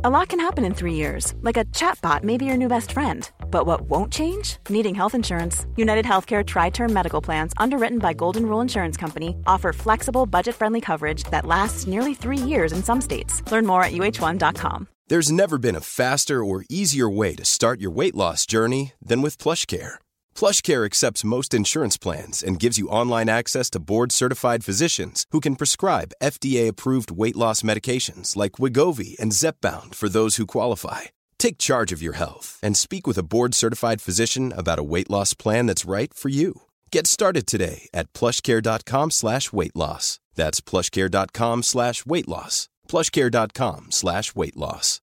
A lot can happen in 3 years, like a chatbot may be your new best friend. But what won't change? Needing health insurance. United Healthcare Tri-Term Medical Plans, underwritten by Golden Rule Insurance Company, offer flexible, budget-friendly coverage that lasts nearly 3 years in some states. Learn more at uh1.com. There's never been a faster or easier way to start your weight loss journey than with PlushCare. PlushCare accepts most insurance plans and gives you online access to board-certified physicians who can prescribe FDA-approved weight loss medications like Wegovy and Zepbound for those who qualify. Take charge of your health and speak with a board-certified physician about a weight loss plan that's right for you. Get started today at plushcare.com/weight loss. That's plushcare.com/weight loss. plushcare.com/weight loss.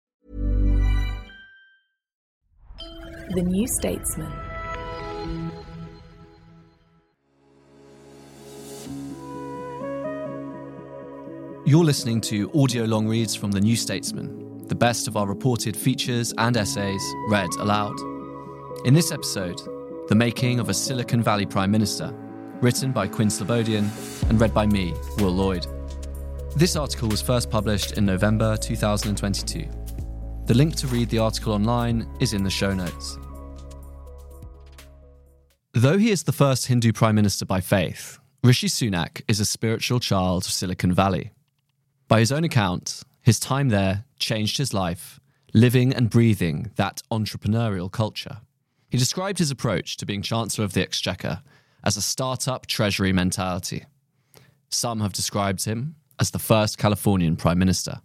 The New Statesman. You're listening to audio long reads from The New Statesman, the best of our reported features and essays read aloud. In this episode, The Making of a Silicon Valley Prime Minister, written by Quinn Slobodian and read by me, Will Lloyd. This article was first published in November 2022. The link to read the article online is in the show notes. Though he is the first Hindu Prime Minister by faith, Rishi Sunak is a spiritual child of Silicon Valley. By his own account, his time there changed his life, living and breathing that entrepreneurial culture. He described his approach to being Chancellor of the Exchequer as a startup treasury mentality. Some have described him as the first Californian Prime Minister.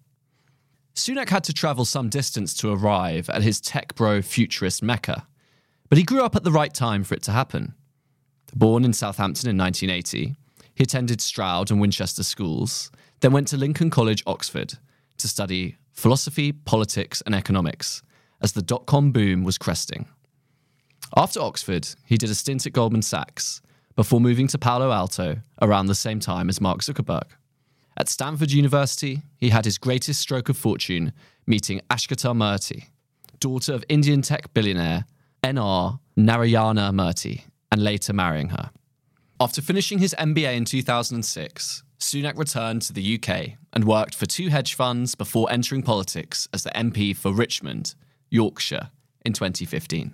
Sunak had to travel some distance to arrive at his tech bro futurist mecca, but he grew up at the right time for it to happen. Born in Southampton in 1980, he attended Stroud and Winchester schools, then went to Lincoln College, Oxford, to study philosophy, politics, and economics as the dot-com boom was cresting. After Oxford, he did a stint at Goldman Sachs before moving to Palo Alto around the same time as Mark Zuckerberg. At Stanford University, he had his greatest stroke of fortune meeting Ashkatar Murthy, daughter of Indian tech billionaire N.R. Narayana Murthy, and later marrying her. After finishing his MBA in 2006, Sunak returned to the UK and worked for 2 hedge funds before entering politics as the MP for Richmond, Yorkshire, in 2015.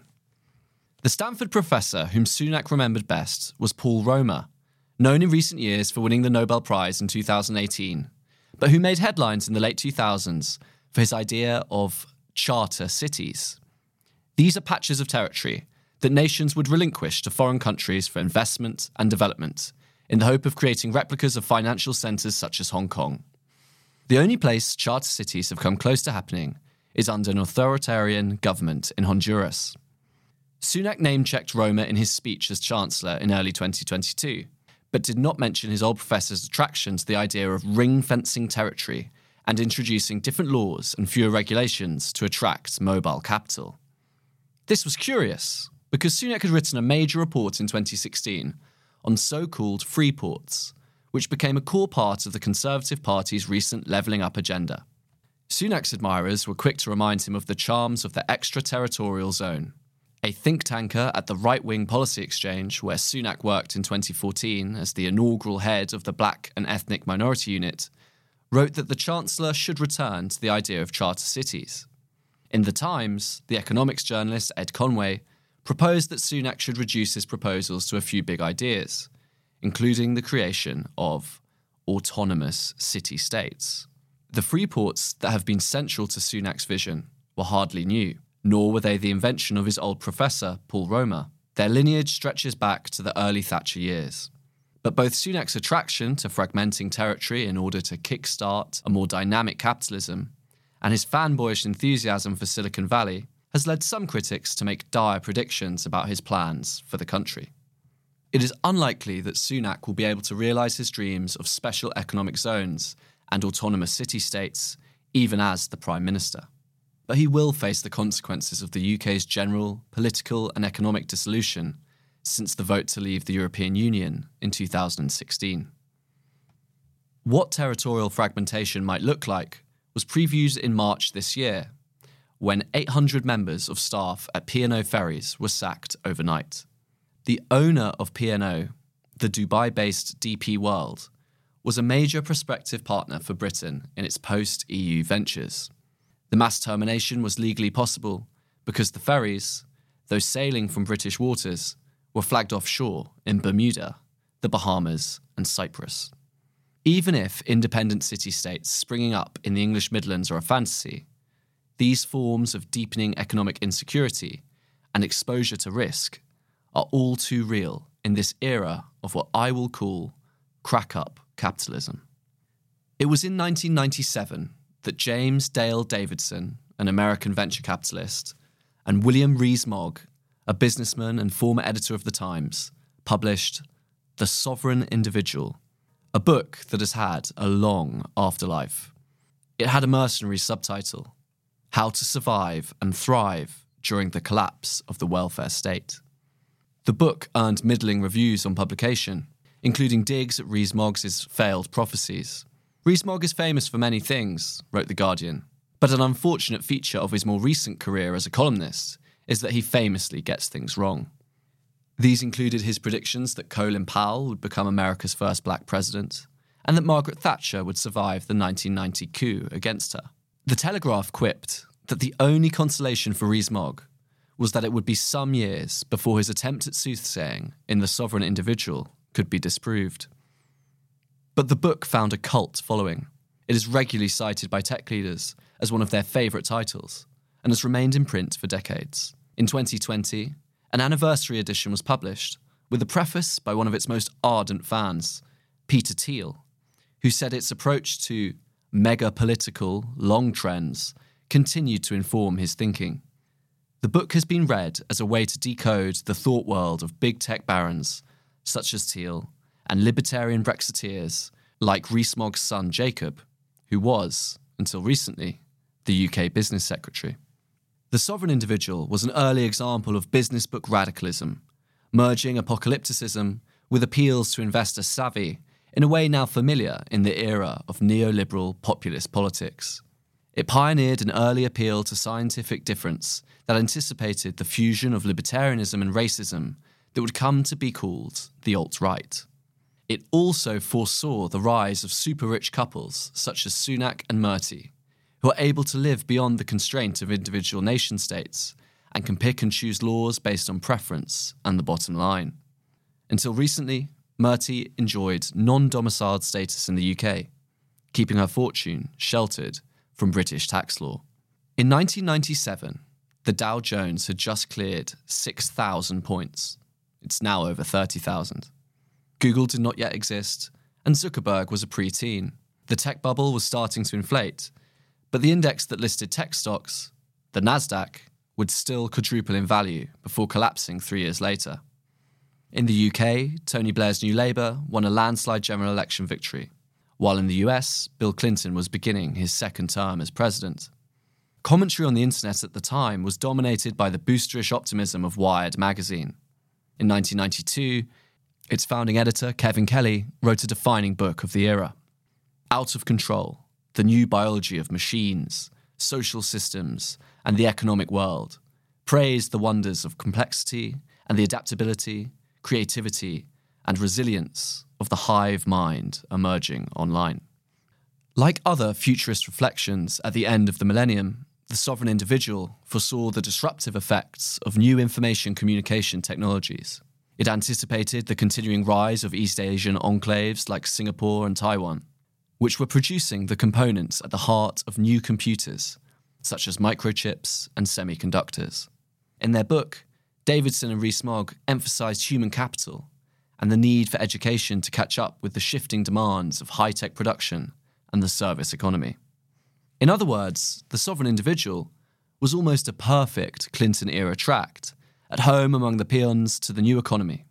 The Stanford professor whom Sunak remembered best was Paul Romer, known in recent years for winning the Nobel Prize in 2018, but who made headlines in the late 2000s for his idea of charter cities. These are patches of territory that nations would relinquish to foreign countries for investment and development, in the hope of creating replicas of financial centres such as Hong Kong. The only place charter cities have come close to happening is under an authoritarian government in Honduras. Sunak name-checked Romer in his speech as Chancellor in early 2022, but did not mention his old professor's attraction to the idea of ring-fencing territory and introducing different laws and fewer regulations to attract mobile capital. This was curious, because Sunak had written a major report in 2016 on so-called free ports, which became a core part of the Conservative Party's recent levelling up agenda. Sunak's admirers were quick to remind him of the charms of the extraterritorial zone. A think tanker at the right-wing policy exchange, where Sunak worked in 2014 as the inaugural head of the Black and Ethnic Minority Unit, wrote that the Chancellor should return to the idea of charter cities. In The Times, the economics journalist Ed Conway proposed that Sunak should reduce his proposals to a few big ideas, including the creation of autonomous city-states. The free ports that have been central to Sunak's vision were hardly new, nor were they the invention of his old professor, Paul Romer. Their lineage stretches back to the early Thatcher years. But both Sunak's attraction to fragmenting territory in order to kickstart a more dynamic capitalism and his fanboyish enthusiasm for Silicon Valley has led some critics to make dire predictions about his plans for the country. It is unlikely that Sunak will be able to realise his dreams of special economic zones and autonomous city-states, even as the Prime Minister. But he will face the consequences of the UK's general political and economic dissolution since the vote to leave the European Union in 2016. What territorial fragmentation might look like was previewed in March this year, when 800 members of staff at P&O Ferries were sacked overnight. The owner of P&O, the Dubai-based DP World, was a major prospective partner for Britain in its post-EU ventures. The mass termination was legally possible because the ferries, though sailing from British waters, were flagged offshore in Bermuda, the Bahamas, and Cyprus. Even if independent city-states springing up in the English Midlands are a fantasy, these forms of deepening economic insecurity and exposure to risk are all too real in this era of what I will call crack-up capitalism. It was in 1997 that James Dale Davidson, an American venture capitalist, and William Rees-Mogg, a businessman and former editor of The Times, published The Sovereign Individual, a book that has had a long afterlife. It had a mercenary subtitle, How to Survive and Thrive During the Collapse of the Welfare State. The book earned middling reviews on publication, including digs at Rees-Mogg's failed prophecies. Rees-Mogg is famous for many things, wrote The Guardian, but an unfortunate feature of his more recent career as a columnist is that he famously gets things wrong. These included his predictions that Colin Powell would become America's first black president, and that Margaret Thatcher would survive the 1990 coup against her. The Telegraph quipped that the only consolation for Rees-Mogg was that it would be some years before his attempt at soothsaying in The Sovereign Individual could be disproved. But the book found a cult following. It is regularly cited by tech leaders as one of their favourite titles, and has remained in print for decades. In 2020, an anniversary edition was published, with a preface by one of its most ardent fans, Peter Thiel, who said its approach to mega-political, long trends continued to inform his thinking. The book has been read as a way to decode the thought world of big tech barons, such as Thiel, and libertarian Brexiteers like Rees-Mogg's son Jacob, who was, until recently, the UK Business Secretary. The Sovereign Individual was an early example of business book radicalism, merging apocalypticism with appeals to investor savvy in a way now familiar in the era of neoliberal populist politics. It pioneered an early appeal to scientific difference that anticipated the fusion of libertarianism and racism that would come to be called the alt-right. It also foresaw the rise of super-rich couples such as Sunak and Murty, who are able to live beyond the constraint of individual nation-states and can pick and choose laws based on preference and the bottom line. Until recently, Murty enjoyed non-domiciled status in the UK, keeping her fortune sheltered from British tax law. In 1997, the Dow Jones had just cleared 6,000 points. It's now over 30,000. Google did not yet exist, and Zuckerberg was a pre-teen. The tech bubble was starting to inflate, but the index that listed tech stocks, the Nasdaq, would still quadruple in value before collapsing 3 years later. In the UK, Tony Blair's New Labour won a landslide general election victory, while in the US, Bill Clinton was beginning his second term as president. Commentary on the internet at the time was dominated by the boosterish optimism of Wired magazine. In 1992, its founding editor, Kevin Kelly, wrote a defining book of the era. Out of Control, The New Biology of Machines, Social Systems, and the Economic World, praised the wonders of complexity and the adaptability, creativity, and resilience of the hive mind emerging online. Like other futurist reflections at the end of the millennium, The Sovereign Individual foresaw the disruptive effects of new information communication technologies. It anticipated the continuing rise of East Asian enclaves like Singapore and Taiwan, which were producing the components at the heart of new computers, such as microchips and semiconductors. In their book, Davidson and Rees-Mogg emphasized human capital and the need for education to catch up with the shifting demands of high-tech production and the service economy. In other words, The Sovereign Individual was almost a perfect Clinton-era tract, at home among the peons to the new economy.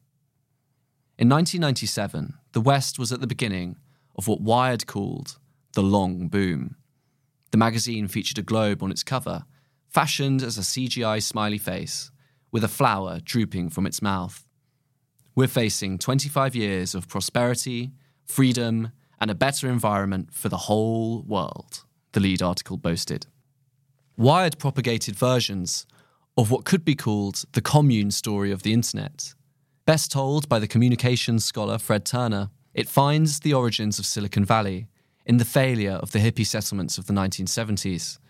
In 1997, the West was at the beginning of what Wired called the long boom. The magazine featured a globe on its cover, fashioned as a CGI smiley face, with a flower drooping from its mouth. We're facing 25 years of prosperity, freedom, and a better environment for the whole world, the lead article boasted. Wired propagated versions of what could be called the commune story of the internet. Best told by the communications scholar Fred Turner, it finds the origins of Silicon Valley in the failure of the hippie settlements of the 1970s,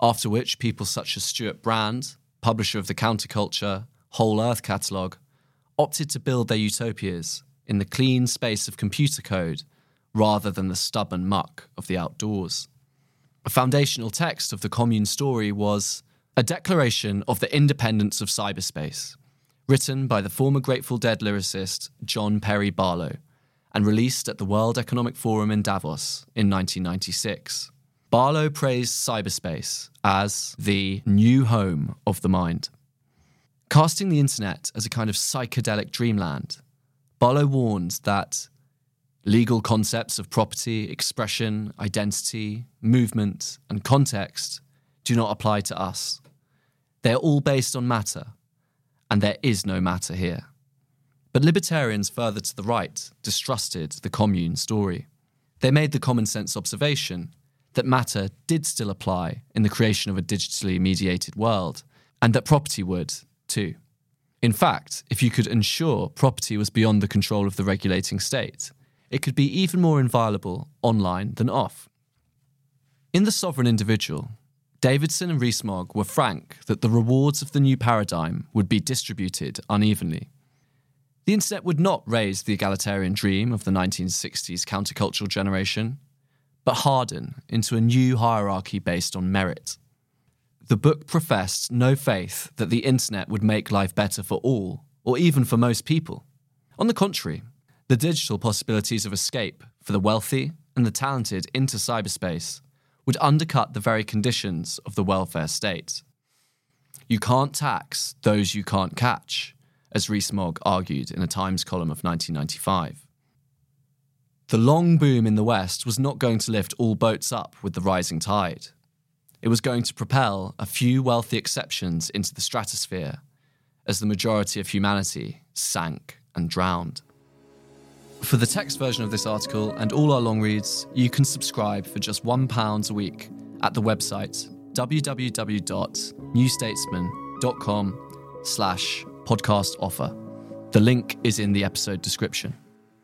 after which people such as Stuart Brand, publisher of the Counterculture Whole Earth catalogue, opted to build their utopias in the clean space of computer code rather than the stubborn muck of the outdoors. A foundational text of the Commune story was a declaration of the independence of cyberspace, written by the former Grateful Dead lyricist John Perry Barlow and released at the World Economic Forum in Davos in 1996. Barlow praised cyberspace as the new home of the mind. Casting the internet as a kind of psychedelic dreamland, Barlow warned that legal concepts of property, expression, identity, movement, and context do not apply to us. They are all based on matter, and there is no matter here. But libertarians further to the right distrusted the Commune story. They made the common sense observation that matter did still apply in the creation of a digitally mediated world, and that property would, too. In fact, if you could ensure property was beyond the control of the regulating state, it could be even more inviolable online than off. In The Sovereign Individual, Davidson and Rees-Mogg were frank that the rewards of the new paradigm would be distributed unevenly. The internet would not raise the egalitarian dream of the 1960s countercultural generation, but harden into a new hierarchy based on merit. The book professed no faith that the internet would make life better for all, or even for most people. On the contrary, the digital possibilities of escape for the wealthy and the talented into cyberspace would undercut the very conditions of the welfare state. You can't tax those you can't catch, as Rees-Mogg argued in a Times column of 1995. The long boom in the West was not going to lift all boats up with the rising tide. It was going to propel a few wealthy exceptions into the stratosphere as the majority of humanity sank and drowned. For the text version of this article and all our long reads, you can subscribe for just £1 a week at the website www.newstatesman.com/podcast offer. The link is in the episode description.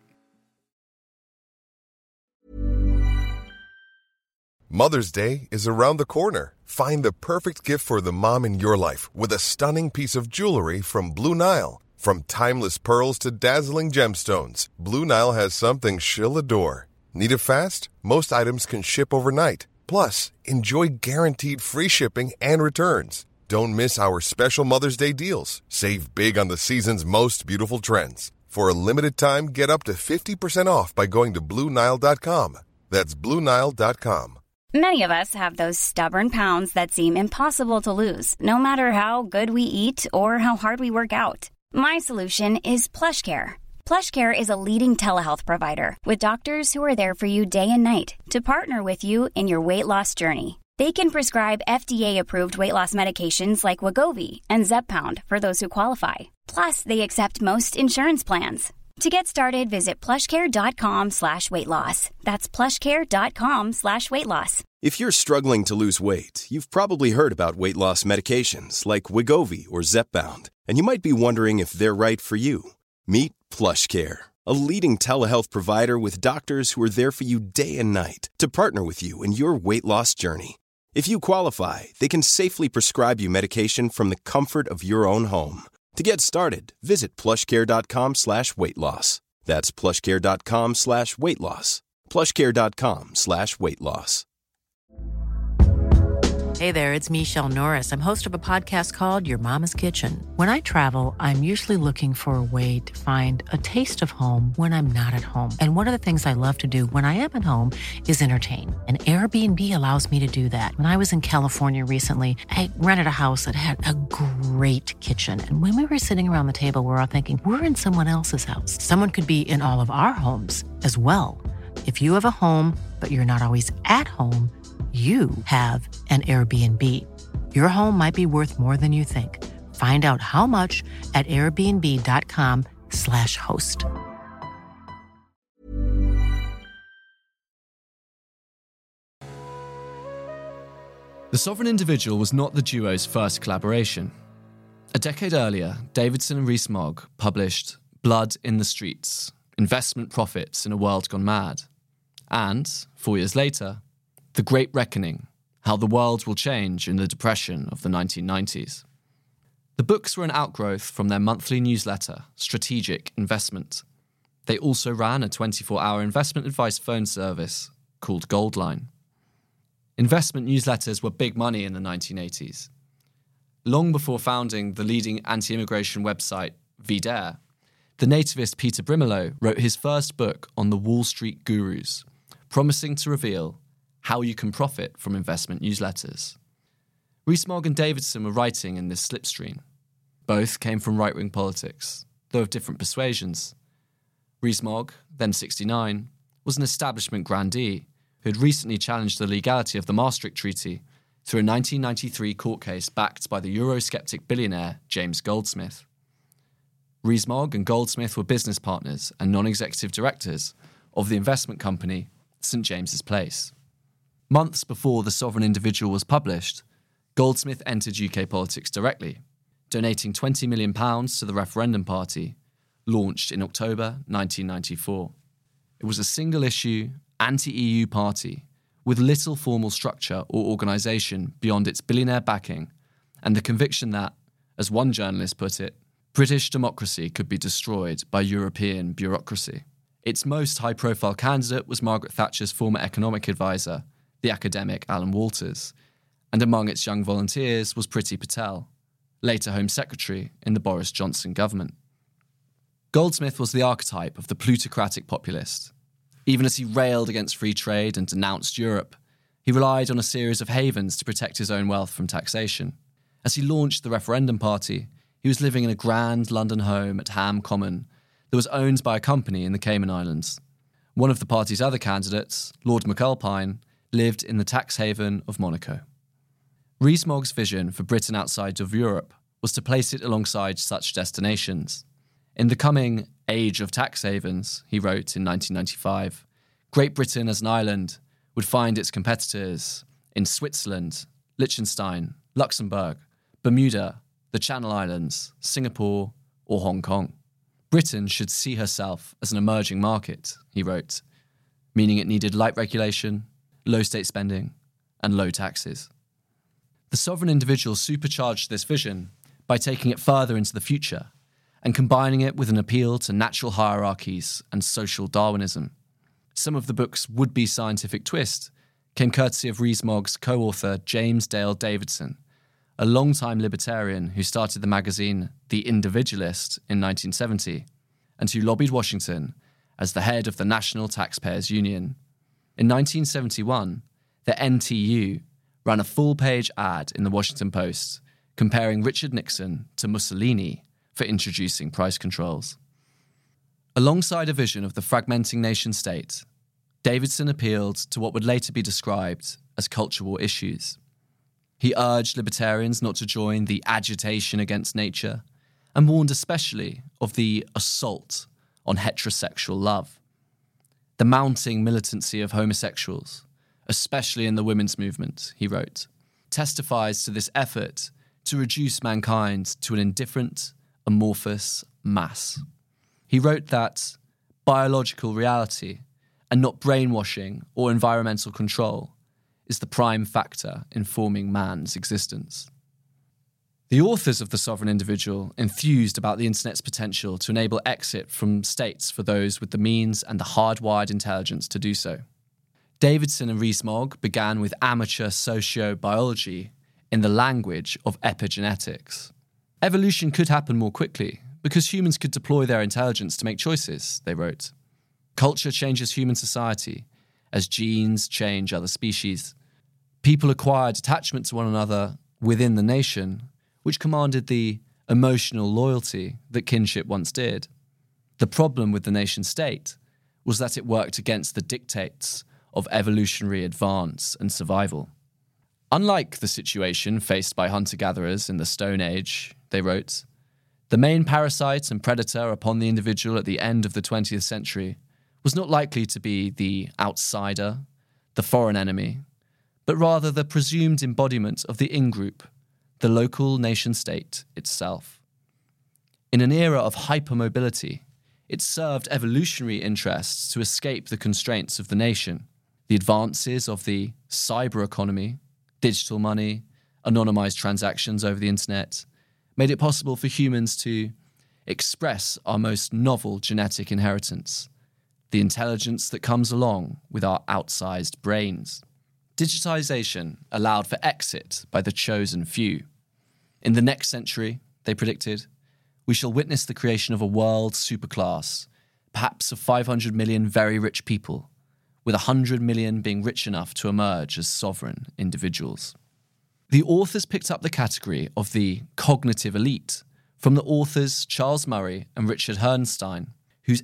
Mother's Day is around the corner. Find the perfect gift for the mom in your life with a stunning piece of jewelry from Blue Nile. From timeless pearls to dazzling gemstones, Blue Nile has something she'll adore. Need it fast? Most items can ship overnight. Plus, enjoy guaranteed free shipping and returns. Don't miss our special Mother's Day deals. Save big on the season's most beautiful trends. For a limited time, get up to 50% off by going to BlueNile.com. That's BlueNile.com. Many of us have those stubborn pounds that seem impossible to lose, no matter how good we eat or how hard we work out. My solution is PlushCare. PlushCare is a leading telehealth provider with doctors who are there for you day and night to partner with you in your weight loss journey. They can prescribe FDA-approved weight loss medications like Wegovy and Zepbound for those who qualify. Plus, they accept most insurance plans. To get started, visit plushcare.com/weightloss. That's plushcare.com/weightloss. If you're struggling to lose weight, you've probably heard about weight loss medications like Wegovy or Zepbound, and you might be wondering if they're right for you. Meet PlushCare, a leading telehealth provider with doctors who are there for you day and night to partner with you in your weight loss journey. If you qualify, they can safely prescribe you medication from the comfort of your own home. To get started, visit plushcare.com/weightloss. That's plushcare.com/weightloss. plushcare.com/weightloss. Hey there, it's Michelle Norris. I'm host of a podcast called Your Mama's Kitchen. When I travel, I'm usually looking for a way to find a taste of home when I'm not at home. And one of the things I love to do when I am at home is entertain. And Airbnb allows me to do that. When I was in California recently, I rented a house that had a great kitchen. And when we were sitting around the table, we were all thinking, we're in someone else's house. Someone could be in all of our homes as well. If you have a home, but you're not always at home, you have an Airbnb. Your home might be worth more than you think. Find out how much at airbnb.com/host. The Sovereign Individual was not the duo's first collaboration. A decade earlier, Davidson and Rees-Mogg published Blood in the Streets, Investment Profits in a World Gone Mad. And, 4 years later, The Great Reckoning, How the World Will Change in the Depression of the 1990s. The books were an outgrowth from their monthly newsletter, Strategic Investment. They also ran a 24-hour investment advice phone service called Goldline. Investment newsletters were big money in the 1980s. Long before founding the leading anti-immigration website, VDare, the nativist Peter Brimelow wrote his first book on the Wall Street gurus, promising to reveal how you can profit from investment newsletters. Rees-Mogg and Davidson were writing in this slipstream. Both came from right-wing politics, though of different persuasions. Rees-Mogg, then 69, was an establishment grandee who had recently challenged the legality of the Maastricht Treaty through a 1993 court case backed by the Eurosceptic billionaire James Goldsmith. Rees-Mogg and Goldsmith were business partners and non-executive directors of the investment company St James's Place. Months before The Sovereign Individual was published, Goldsmith entered UK politics directly, donating £20 million to the Referendum Party, launched in October 1994. It was a single-issue, anti-EU party with little formal structure or organisation beyond its billionaire backing and the conviction that, as one journalist put it, British democracy could be destroyed by European bureaucracy. Its most high-profile candidate was Margaret Thatcher's former economic advisor, the academic Alan Walters, and among its young volunteers was Priti Patel, later Home Secretary in the Boris Johnson government. Goldsmith was the archetype of the plutocratic populist. Even as he railed against free trade and denounced Europe, he relied on a series of havens to protect his own wealth from taxation. As he launched the Referendum Party, he was living in a grand London home at Ham Common that was owned by a company in the Cayman Islands. One of the party's other candidates, Lord McAlpine, lived in the tax haven of Monaco. Rees-Mogg's vision for Britain outside of Europe was to place it alongside such destinations. In the coming Age of Tax Havens, he wrote in 1995, Great Britain as an island would find its competitors in Switzerland, Liechtenstein, Luxembourg, Bermuda, the Channel Islands, Singapore, or Hong Kong. Britain should see herself as an emerging market, he wrote, meaning it needed light regulation, low state spending, and low taxes. The Sovereign Individual supercharged this vision by taking it further into the future and combining it with an appeal to natural hierarchies and social Darwinism. Some of the book's would-be scientific twist came courtesy of Rees-Mogg's co-author James Dale Davidson, a long-time libertarian who started the magazine The Individualist in 1970 and who lobbied Washington as the head of the National Taxpayers Union. In 1971, the NTU ran a full-page ad in the Washington Post comparing Richard Nixon to Mussolini for introducing price controls. Alongside a vision of the fragmenting nation-state, Davidson appealed to what would later be described as cultural issues. He urged libertarians not to join the agitation against nature and warned especially of the assault on heterosexual love. The mounting militancy of homosexuals, especially in the women's movement, he wrote, testifies to this effort to reduce mankind to an indifferent, amorphous mass. He wrote that biological reality, and not brainwashing or environmental control, is the prime factor in forming man's existence. The authors of The Sovereign Individual enthused about the internet's potential to enable exit from states for those with the means and the hardwired intelligence to do so. Davidson and Rees-Mogg began with amateur sociobiology in the language of epigenetics. Evolution could happen more quickly because humans could deploy their intelligence to make choices, they wrote. Culture changes human society as genes change other species. People acquired attachment to one another within the nation, which commanded the emotional loyalty that kinship once did. The problem with the nation-state was that it worked against the dictates of evolutionary advance and survival. Unlike the situation faced by hunter-gatherers in the Stone Age, they wrote, the main parasite and predator upon the individual at the end of the 20th century was not likely to be the outsider, the foreign enemy, but rather the presumed embodiment of the in-group, the local nation-state itself. In an era of hypermobility, it served evolutionary interests to escape the constraints of the nation. The advances of the cyber economy, digital money, anonymized transactions over the internet, made it possible for humans to express our most novel genetic inheritance, the intelligence that comes along with our outsized brains. Digitization allowed for exit by the chosen few. In the next century, they predicted, we shall witness the creation of a world superclass, perhaps of 500 million very rich people, with 100 million being rich enough to emerge as sovereign individuals. The authors picked up the category of the cognitive elite from the authors Charles Murray and Richard Herrnstein, whose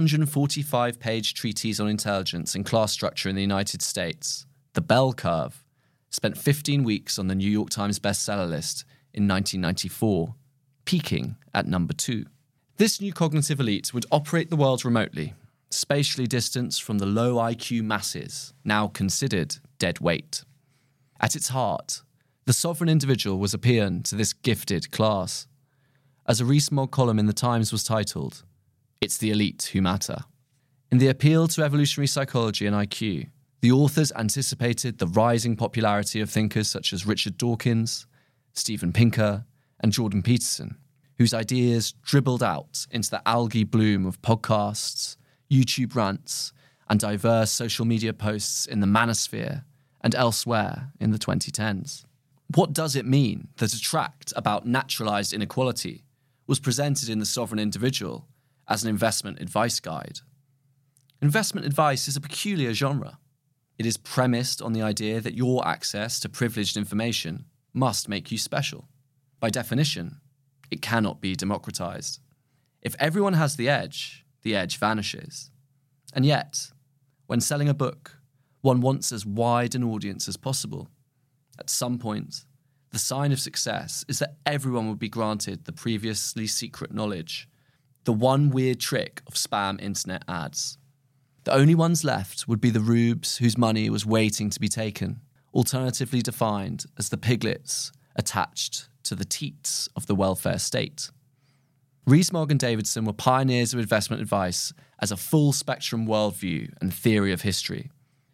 845-page treatise on intelligence and class structure in the United States, The Bell Curve, spent 15 weeks on the New York Times bestseller list in 1994, peaking at number 2. This new cognitive elite would operate the world remotely, spatially distanced from the low IQ masses, now considered dead weight. At its heart, the sovereign individual was a paean to this gifted class. As a Rees-Mogg column in The Times was titled, "It's the elite who matter." In the appeal to evolutionary psychology and IQ, the authors anticipated the rising popularity of thinkers such as Richard Dawkins, Steven Pinker, and Jordan Peterson, whose ideas dribbled out into the algae bloom of podcasts, YouTube rants, and diverse social media posts in the manosphere and elsewhere in the 2010s. What does it mean that a tract about naturalized inequality was presented in The Sovereign Individual as an investment advice guide? Investment advice is a peculiar genre. It is premised on the idea that your access to privileged information must make you special. By definition, it cannot be democratized. If everyone has the edge vanishes. And yet, when selling a book, one wants as wide an audience as possible. At some point, the sign of success is that everyone would be granted the previously secret knowledge, the one weird trick of spam internet ads. The only ones left would be the rubes whose money was waiting to be taken, alternatively defined as the piglets attached to the teats of the welfare state. Rees-Mogg and Davidson were pioneers of investment advice as a full-spectrum worldview and theory of history.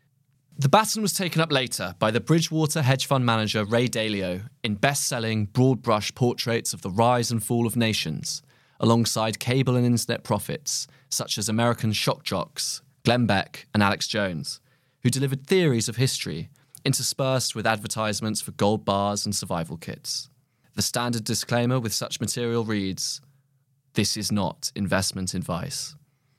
The baton was taken up later by the Bridgewater hedge fund manager Ray Dalio in best-selling broad-brush portraits of the rise and fall of nations, alongside cable and internet prophets such as American shock jocks Glenn Beck and Alex Jones, who delivered theories of history interspersed with advertisements for gold bars and survival kits. The standard disclaimer with such material reads, "This is not investment advice."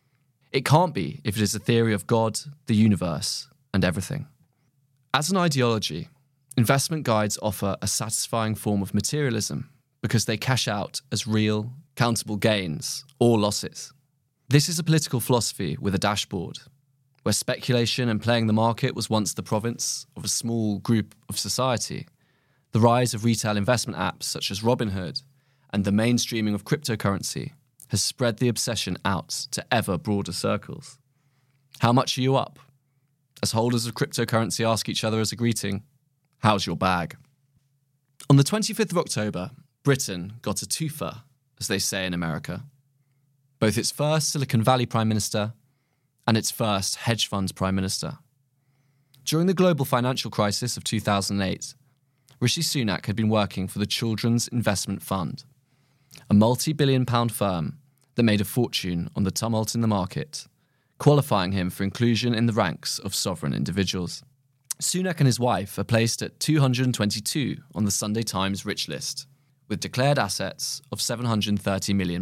It can't be if it is a theory of God, the universe, and everything. As an ideology, investment guides offer a satisfying form of materialism because they cash out as real, countable gains or losses. This is a political philosophy with a dashboard, where speculation and playing the market was once the province of a small group of society. The rise of retail investment apps such as Robinhood and the mainstreaming of cryptocurrency has spread the obsession out to ever broader circles. How much are you up? As holders of cryptocurrency ask each other as a greeting, how's your bag? On the 25th of October, Britain got a twofer, as they say in America. Both its first Silicon Valley Prime Minister and its first hedge fund Prime Minister. During the global financial crisis of 2008, Rishi Sunak had been working for the Children's Investment Fund, a multi-billion-pound firm that made a fortune on the tumult in the market, qualifying him for inclusion in the ranks of sovereign individuals. Sunak and his wife are placed at 222 on the Sunday Times rich list, with declared assets of £730 million,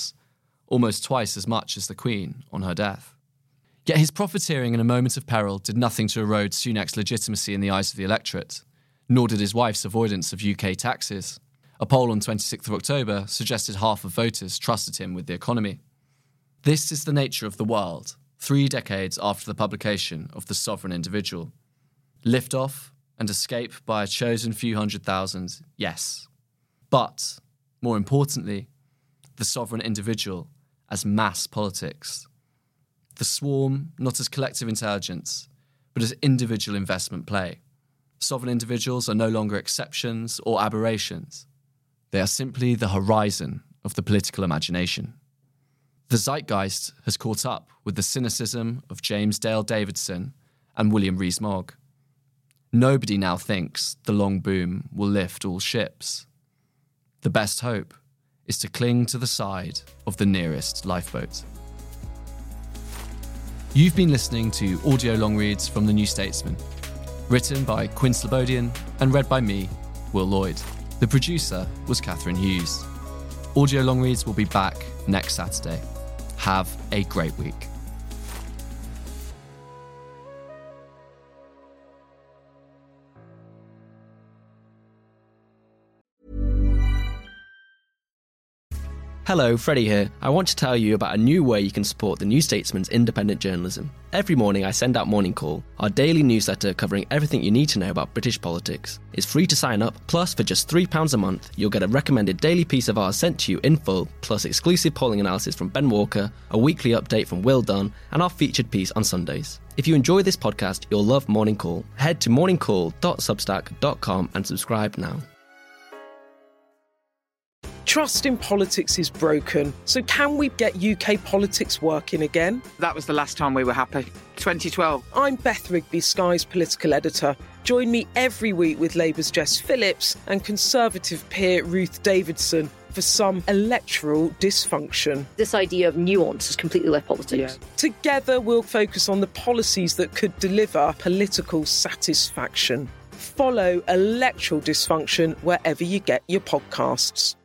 almost twice as much as the Queen on her death. Yet his profiteering in a moment of peril did nothing to erode Sunak's legitimacy in the eyes of the electorate, nor did his wife's avoidance of UK taxes. A poll on 26th of October suggested half of voters trusted him with the economy. This is the nature of the world, 3 decades after the publication of The Sovereign Individual. Liftoff and escape by a chosen few 100,000, yes. But, more importantly, the sovereign individual as mass politics. The swarm not as collective intelligence, but as individual investment play. Sovereign individuals are no longer exceptions or aberrations. They are simply the horizon of the political imagination. The zeitgeist has caught up with the cynicism of James Dale Davidson and William Rees-Mogg. Nobody now thinks the long boom will lift all ships. The best hope is to cling to the side of the nearest lifeboat. You've been listening to audio long reads from The New Statesman, written by Quinn Slobodian and read by me, Will Lloyd. The producer was Catherine Hughes. Audio long reads will be back next Saturday. Have a great week. Hello, Freddie here. I want to tell you about a new way you can support The New Statesman's independent journalism. Every morning I send out Morning Call, our daily newsletter covering everything you need to know about British politics. It's free to sign up, plus for just £3 a month, you'll get a recommended daily piece of ours sent to you in full, plus exclusive polling analysis from Ben Walker, a weekly update from Will Dunn, and our featured piece on Sundays. If you enjoy this podcast, you'll love Morning Call. Head to morningcall.substack.com and subscribe now. Trust in politics is broken, so can we get UK politics working again? That was the last time we were happy. 2012. I'm Beth Rigby, Sky's political editor. Join me every week with Labour's Jess Phillips and Conservative peer Ruth Davidson for some electoral dysfunction. This idea of nuance has completely left politics. Yeah. Together we'll focus on the policies that could deliver political satisfaction. Follow Electoral Dysfunction wherever you get your podcasts.